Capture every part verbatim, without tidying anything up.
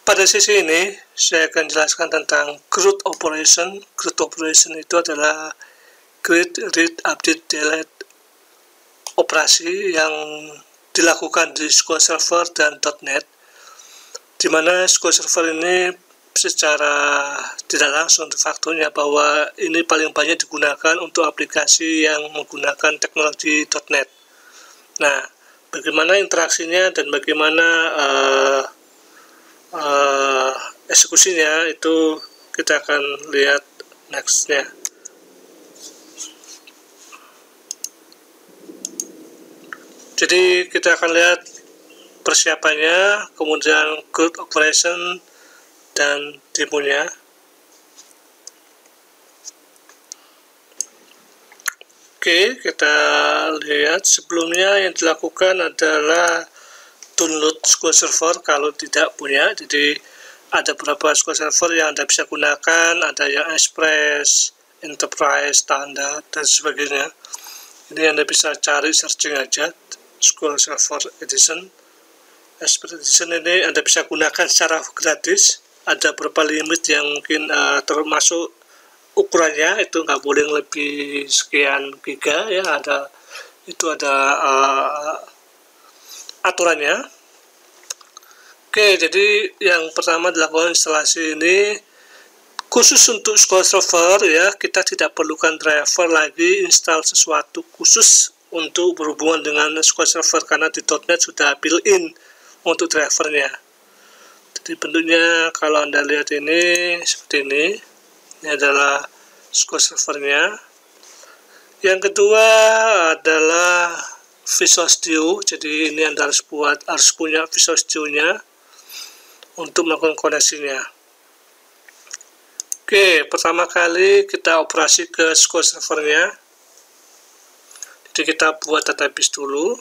Pada sesi ini, saya akan jelaskan tentang CRUD operation. CRUD operation itu adalah create, read, update, delete operasi yang dilakukan di S Q L Server dan .NET, di mana S Q L Server ini secara tidak langsung de facto-nya bahwa ini paling banyak digunakan untuk aplikasi yang menggunakan teknologi .NET. Nah, bagaimana interaksinya dan bagaimana uh, uh, eksekusinya itu kita akan lihat next-nya. Jadi kita akan lihat persiapannya, kemudian CRUD operation dan demonya. Oke, kita lihat sebelumnya yang dilakukan adalah download S Q L Server kalau tidak punya. Jadi ada beberapa S Q L Server yang Anda bisa gunakan, ada yang Express, Enterprise, Standard, dan sebagainya. Ini Anda bisa cari searching aja, S Q L Server Edition. Express Edition ini Anda bisa gunakan secara gratis. Ada beberapa limit yang mungkin uh, termasuk ukurannya itu nggak boleh lebih sekian giga ya, ada itu ada uh, aturannya. Oke, jadi yang pertama dilakukan instalasi ini khusus untuk S Q L Server ya, kita tidak perlukan driver lagi install sesuatu khusus untuk berhubungan dengan S Q L Server karena di .NET sudah built-in untuk drivernya. Jadi bentuknya kalau Anda lihat ini seperti ini. Ini adalah S Q L Servernya. Yang kedua adalah Visual Studio. Jadi ini Anda harus buat harus punya Visual Studio-nya untuk melakukan koneksinya. Oke, pertama kali kita operasi ke S Q L Servernya. Jadi kita buat database dulu.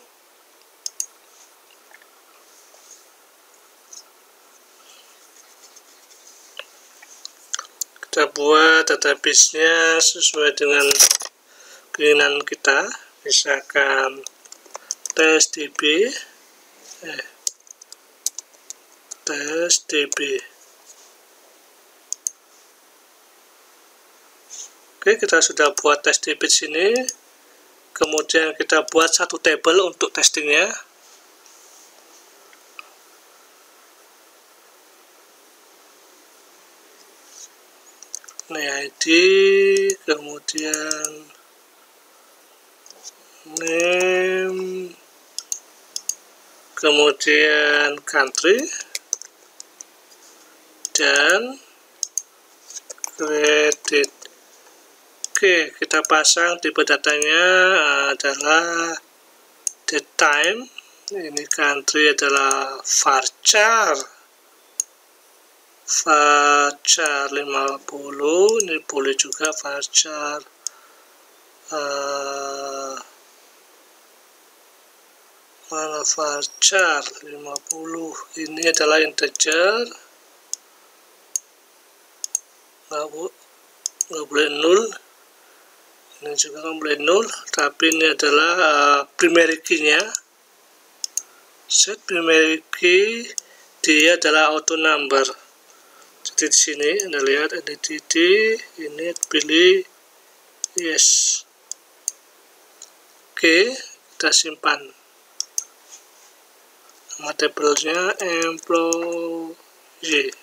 Kita buat database-nya sesuai dengan keinginan kita, misalkan testdb eh, testdb. Oke, kita sudah buat testdb di sini. Kemudian kita buat satu table untuk testingnya. Nah, I D, kemudian name, kemudian country, dan credit. Oke, kita pasang tipe datanya adalah date time. Ini country adalah varchar. Varchar lima puluh, ini boleh juga varchar uh, mana varchar lima puluh, ini adalah integer, nggak, nggak boleh nol, ini juga nggak boleh nol, tapi ini adalah uh, primary key-nya. Set primary key, dia adalah auto number. Jadi di sini Anda lihat identity, ini pilih yes. Oke, kita simpan. Nama tabelnya employee.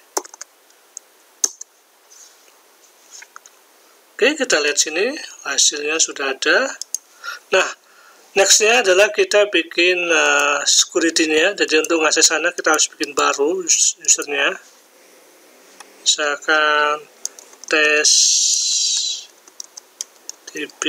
Oke, kita lihat sini hasilnya sudah ada. Nah, nextnya adalah kita bikin uh, security-nya. Jadi untuk mengakses sana kita harus bikin baru usernya. Misalkan testdb,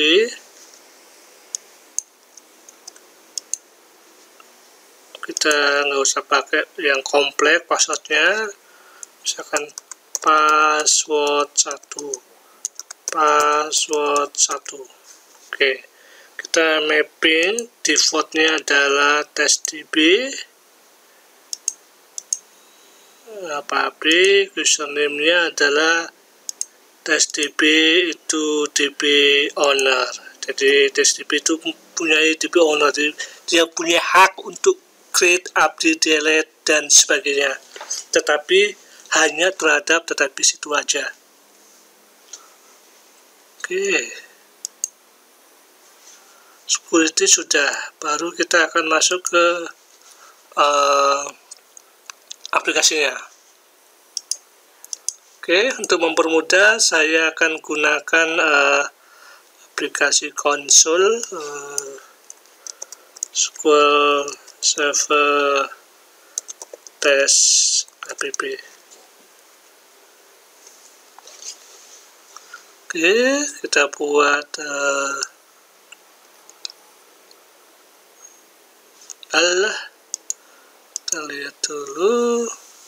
kita nggak usah pakai yang kompleks passwordnya, misalkan password satu, password satu. Oke, kita mapping, defaultnya adalah testdb, public, username-nya adalah testdb itu db owner. Jadi testdb itu punya db owner, dia punya hak untuk create, update, delete, dan sebagainya. Tetapi hanya terhadap database itu aja. Oke, security sudah, baru kita akan masuk ke uh, aplikasinya. Oke, untuk mempermudah saya akan gunakan uh, aplikasi konsol uh, S Q L Server Test app. Oke, kita buat uh, Allah, kita lihat dulu.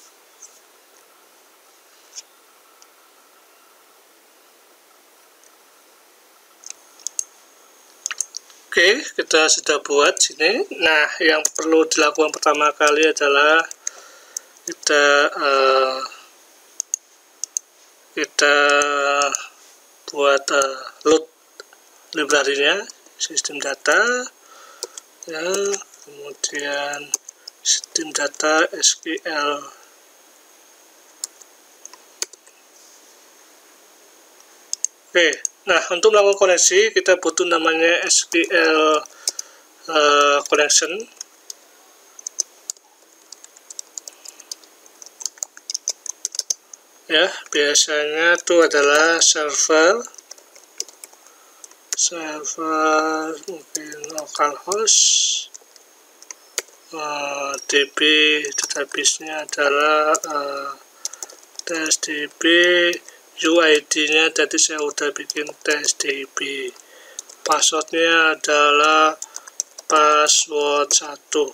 Oke, kita sudah buat sini. Nah, yang perlu dilakukan pertama kali adalah kita uh, kita buat uh, load library-nya, sistem data, ya, kemudian sistem data S Q L. Oke. Nah, untuk melakukan koneksi kita butuh namanya S Q L uh, connection. Ya, biasanya itu adalah server, server mungkin localhost, uh, D B database-nya adalah uh, test D B. U I D-nya tadi saya udah bikin test D B. Passwordnya adalah password satu.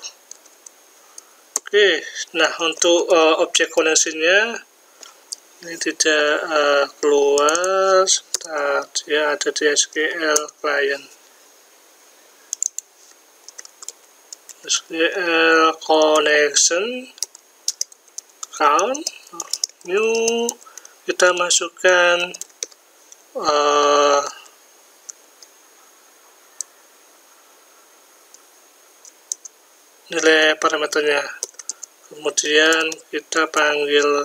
Oke, nah untuk uh, objek koneksinya ini tidak uh, keluar. Sebentar, dia ada di S Q L client. S Q L connection count new, kita masukkan uh, nilai parameternya, kemudian kita panggil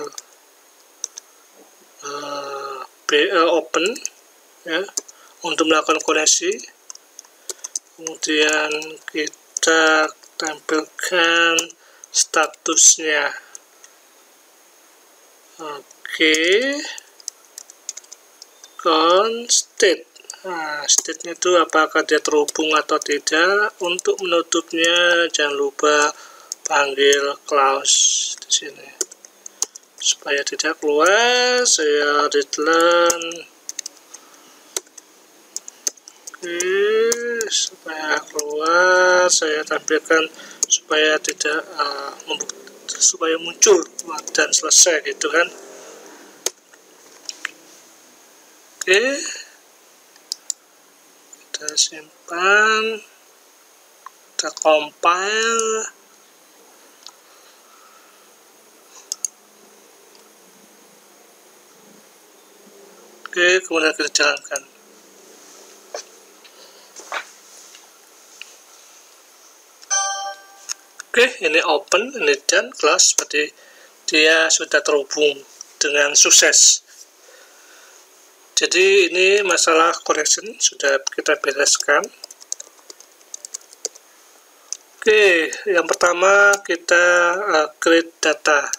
uh, B, uh, open ya, untuk melakukan koneksi, kemudian kita tampilkan statusnya. Oke, constate. Nah, state-nya itu apakah dia terhubung atau tidak. Untuk menutupnya jangan lupa panggil clause di sini supaya tidak keluar. Saya readline. Oke, supaya keluar saya tampilkan supaya tidak uh, supaya muncul dan selesai gitu kan. Oke, kita simpan, kita compile. Oke, kemudian kita jalankan. Oke, ini open, ini done, kelas, berarti dia sudah terhubung dengan sukses. Jadi ini masalah connection sudah kita bereskan. Oke, yang pertama kita uh, create data.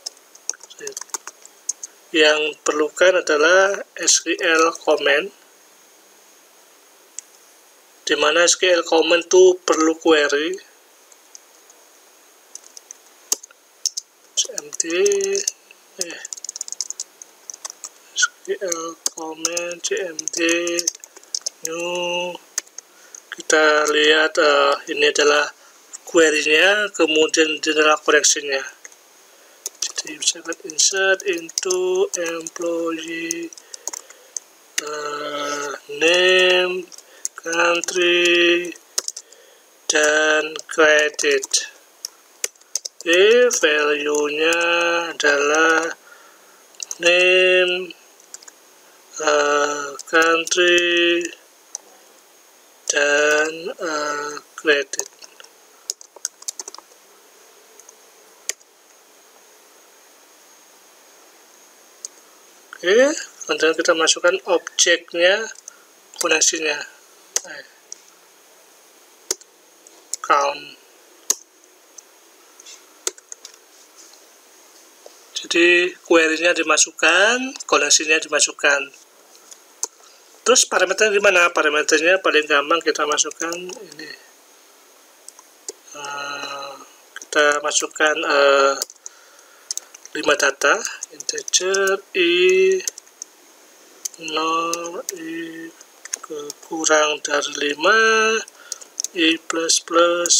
Yang perlukan adalah S Q L command, di mana S Q L command itu perlu query. cmd eh, S Q L command cmd new, kita lihat uh, ini adalah query-nya, kemudian ini adalah koneksinya. Jadi misalkan insert into employee uh, name, country, dan credit. Oke, value-nya adalah name, uh, country, dan uh, credit. Oke, kemudian kita masukkan objeknya, koneksinya, count. Jadi query-nya dimasukkan, koneksinya dimasukkan. Terus parameternya gimana? Parameternya paling gampang kita masukkan ini. Uh, kita masukkan uh, lima data, integer i nol, i kurang dari lima, i plus plus,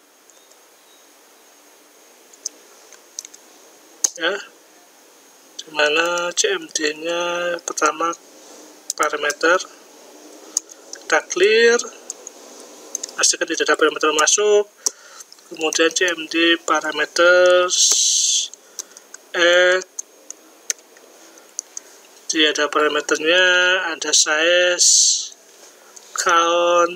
ya, dimana cmd nya pertama parameter, kita clear, pastikan tidak ada parameter masuk, kemudian cmd parameters add, jadi ada parameternya, ada size, count,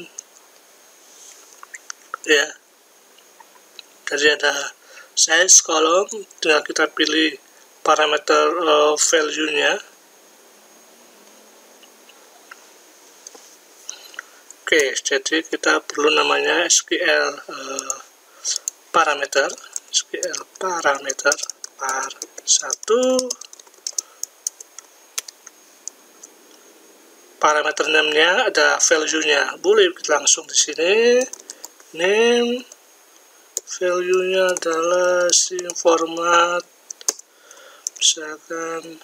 ya, jadi ada size kolom, tinggal kita pilih parameter uh, value-nya. Oke, jadi kita perlu namanya S Q L uh, parameter, S Q L parameter par satu, parameter name-nya ada value-nya, boleh kita langsung di sini, name, value-nya adalah string format, misalkan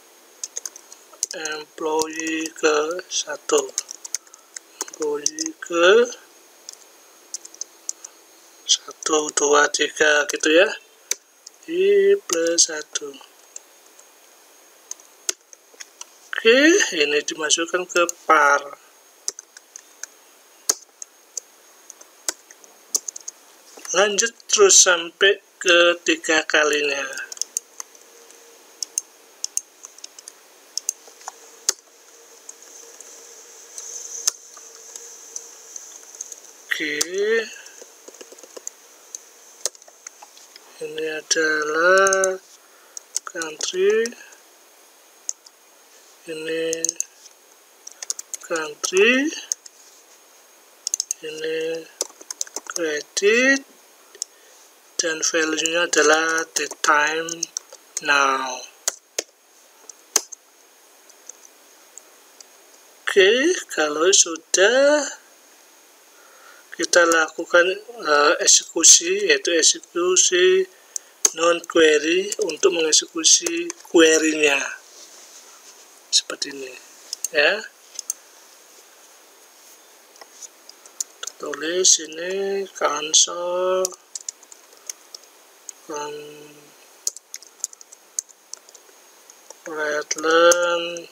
employee ke satu, employee ke satu, dua, tiga gitu ya, i plus satu. Oke, ini dimasukkan ke par. Lanjut terus sampai ke tiga kalinya. Oke, ini adalah country, ini country, ini credit, dan value-nya adalah the time now. Oke, kalau sudah, kita lakukan uh, eksekusi, yaitu eksekusi non query untuk mengeksekusi query-nya seperti ini, ya. Tulis ini console con readline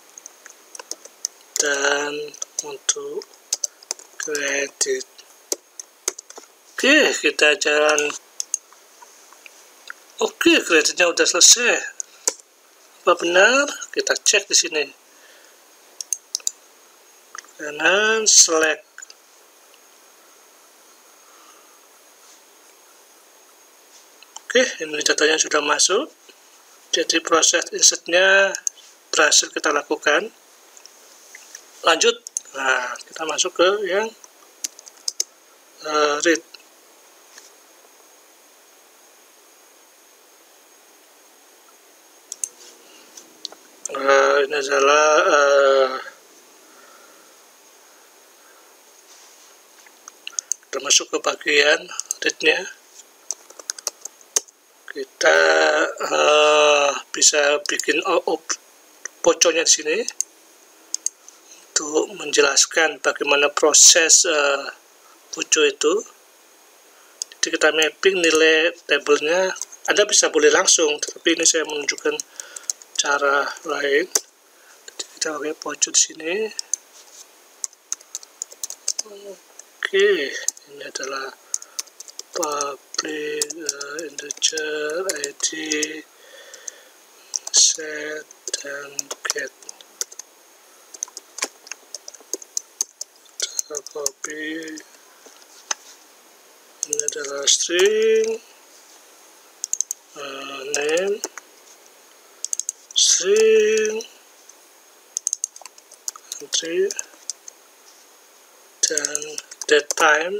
dan untuk kredit. Oke, kita jalan. Oke, kreditnya udah selesai. Apa benar? Kita cek di sini. Kanan select. Oke, ini datanya sudah masuk. Jadi proses insertnya berhasil kita lakukan. Lanjut. Nah, kita masuk ke yang uh, read. Uh, ini adalah uh, kita masuk ke bagian read-nya. Kita uh, bisa bikin bocornya di sini untuk menjelaskan bagaimana proses uh, bocor itu. Jadi kita mapping nilai tabelnya. Anda bisa boleh langsung, tapi ini saya menunjukkan cara lain. Jadi kita pakai pojok di sini. Oke, ini adalah public uh, integer id set dan get. Kita copy. Ini adalah string uh, name string date time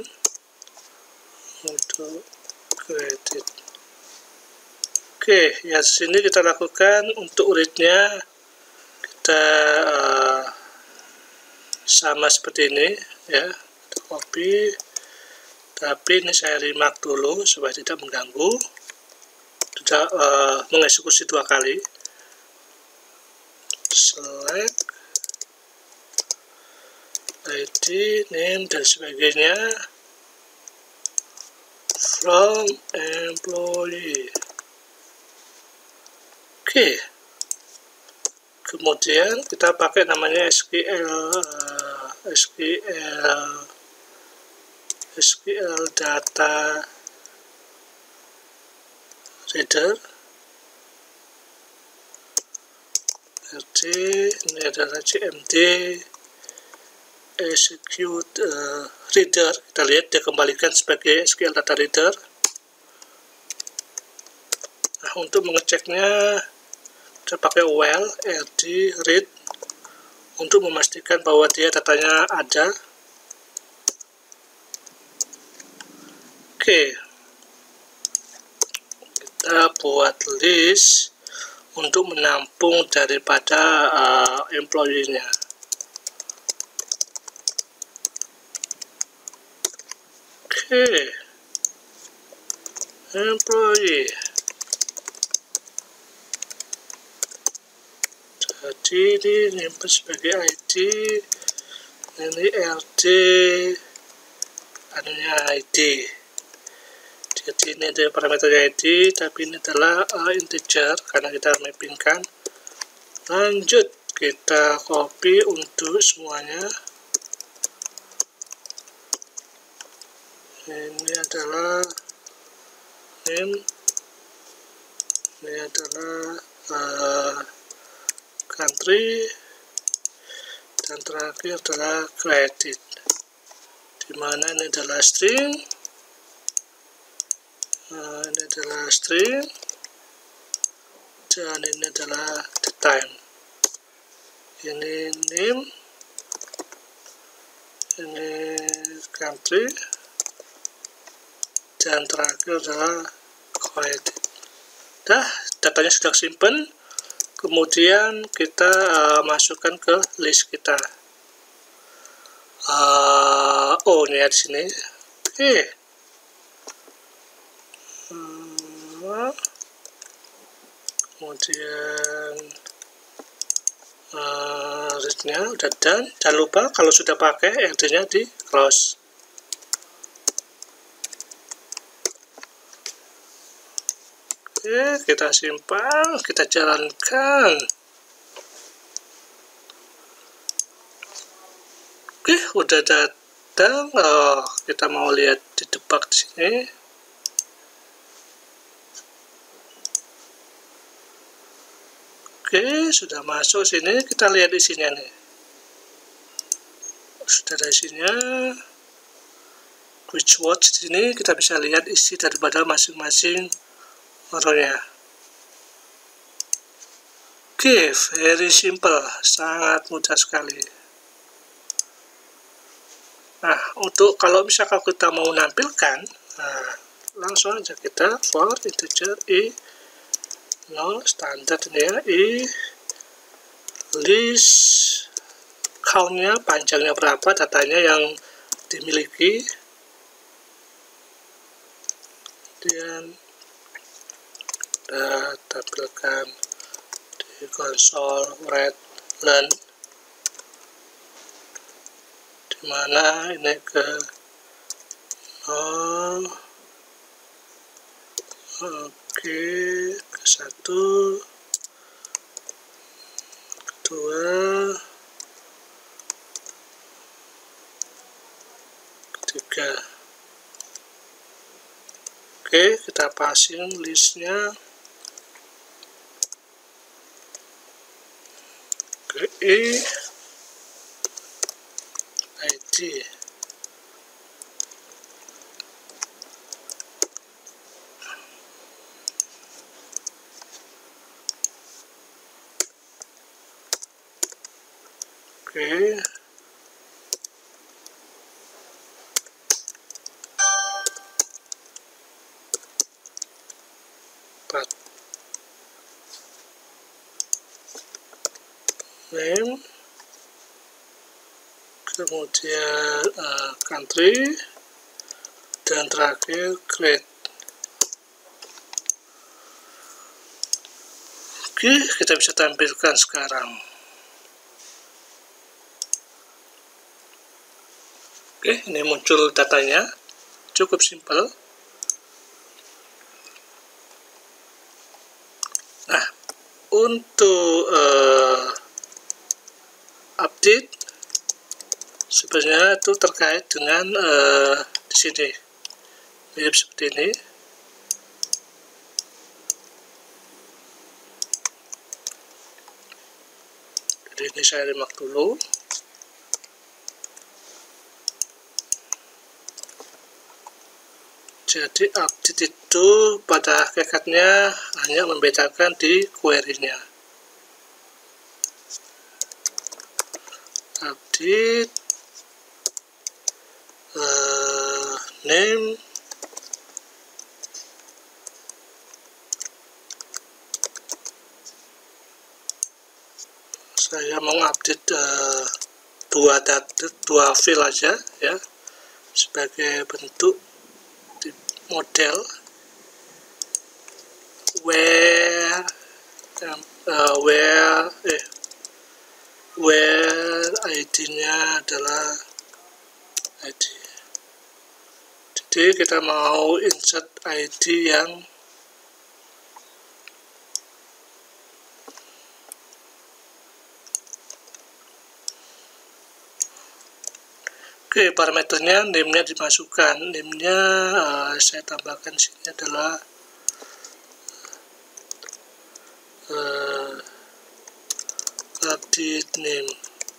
untuk kredit. Oke, ya sini kita lakukan untuk uritnya kita uh, sama seperti ini ya, kita copy, tapi ini saya remark dulu supaya tidak mengganggu, tidak uh, mengeksekusi dua kali. Select I D, name dan sebagainya from employee. Oke, kemudian kita pakai namanya S Q L uh, S Q L S Q L data reader. R D ini adalah C M D execute uh, reader. Kita lihat dia kembalikan sebagai S Q L data reader. Nah, untuk mengeceknya kita pakai while rd read untuk memastikan bahwa dia datanya ada. Oke, kita buat list untuk menampung daripada uh, employee-nya. Oke, employee. Jadi ini nyimpen sebagai I D, ini R D, anunya I D. Jadi ini ada parameter I D, tapi ini adalah uh, integer karena kita mappingkan. Lanjut kita copy untuk semuanya. Ini adalah name, ini adalah uh, country, dan terakhir adalah credit, dimana ini adalah string, nah, ini adalah string, dan ini adalah the time. Ini name, ini country, dan terakhir adalah credit. Dah, datanya sudah simpen. Kemudian kita uh, masukkan ke list kita. Uh, oh, ini ya di sini. Oke. Okay. Hmm, kemudian uh, listnya udah done. Jangan lupa kalau sudah pakai R D-nya di close. Oke, kita simpan, kita jalankan. Oke, udah datang. Oh, kita mau lihat di debug di sini. Oke, sudah masuk sini. Kita lihat isinya nih. Sudah ada isinya. Quick watch di sini kita bisa lihat isi daripada masing-masing row-nya. Oke, very simple, sangat mudah sekali. Nah, untuk kalau misalkan kita mau menampilkan, nah, langsung aja kita for integer i nol standar ini ya, i list count-nya, panjangnya berapa, datanya yang dimiliki, kemudian kita tampilkan di console read learn, dimana ini ke nol, oke, ke satu, kedua, ketiga. Oke, kita passing listnya ke i I D. Oke, path name, kemudian uh, country, dan terakhir grade. Oke, kita bisa tampilkan sekarang. Oke, ini muncul datanya, cukup simpel. Nah, untuk uh, update sebenarnya itu terkait dengan uh, di sini mirip seperti ini. Jadi ini saya remark dulu. Jadi update itu pada hakikatnya hanya membedakan di query-nya. Update uh, name saya mau update uh, dua data, dua file aja ya, sebagai bentuk model where uh, where eh where I D-nya adalah I D. Jadi kita mau insert I D yang Oke, parameternya name-nya dimasukkan. Name-nya uh, saya tambahkan sini adalah uh, update name.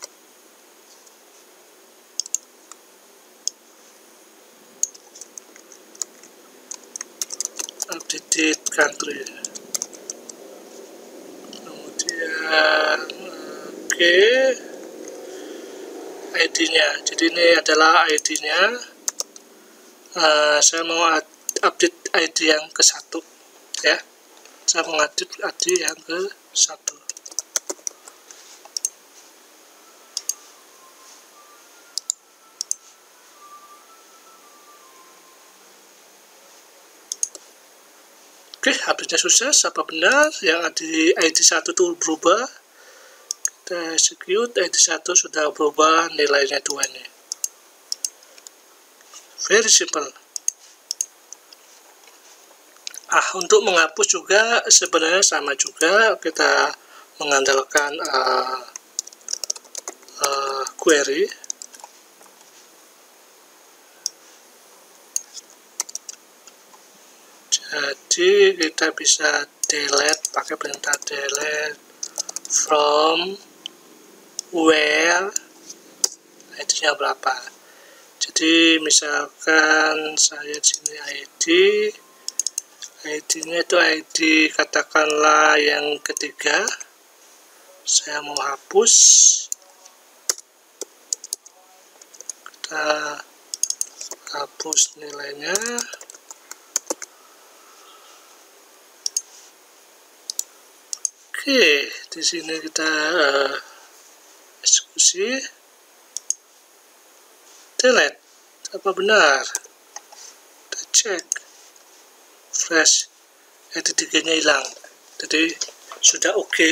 Updated country. Kemudian oke. Okay. I D-nya, jadi ini adalah I D-nya. Uh, saya mau update I D yang ke satu, ya. Saya mau update I D yang ke satu. Oke, update-nya sukses. Apa benar yang ada di I D satu itu berubah? Kita execute, I D satu sudah berubah, nilainya dua nih. Very simple. Ah, untuk menghapus juga sebenarnya sama juga, kita mengandalkan uh, uh, query. Jadi kita bisa delete pakai perintah delete from where I D-nya berapa. Jadi misalkan saya di sini I D, I D-nya itu I D katakanlah yang ketiga. Saya mau hapus. Kita hapus nilainya. Oke, di sini kita uh, eksekusi, delete, apa benar? Kita cek, fresh, I D tiga-nya hilang, jadi sudah oke. Okay.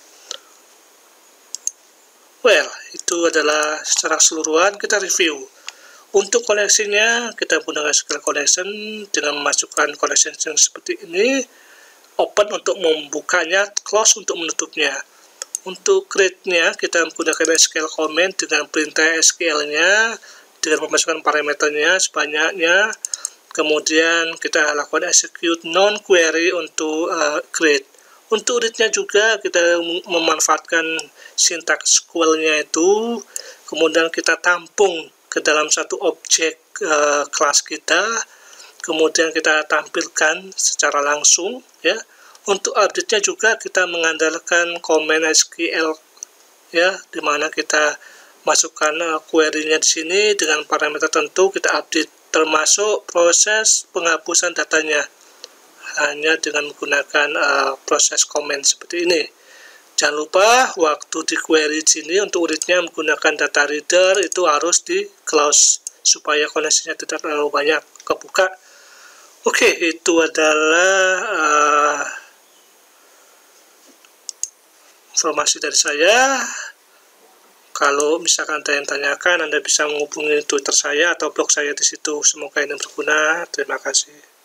Well, itu adalah secara keseluruhan. Kita review. Untuk koneksinya, kita menggunakan S Q L connection dengan memasukkan connection yang seperti ini. Open untuk membukanya, close untuk menutupnya. Untuk create-nya kita menggunakan S Q L comment dengan perintah S Q L-nya dengan memasukkan parameternya sebanyaknya. Kemudian kita lakukan execute non query untuk uh, create. Untuk read-nya juga kita memanfaatkan sintaks S Q L-nya itu, kemudian kita tampung ke dalam satu objek uh, kelas kita. Kemudian kita tampilkan secara langsung ya. Untuk update-nya juga kita mengandalkan command S Q L ya, dimana kita masukkan uh, query-nya di sini dengan parameter tertentu, kita update termasuk proses penghapusan datanya. hanya dengan menggunakan uh, proses comment seperti ini. Jangan lupa waktu di query sini untuk read-nya menggunakan data reader itu harus di close supaya koneksinya tidak terlalu banyak kebuka. Oke, itu adalah uh, informasi dari saya. Kalau misalkan ada yang tanyakan, Anda bisa menghubungi Twitter saya atau blog saya di situ. Semoga ini berguna. Terima kasih.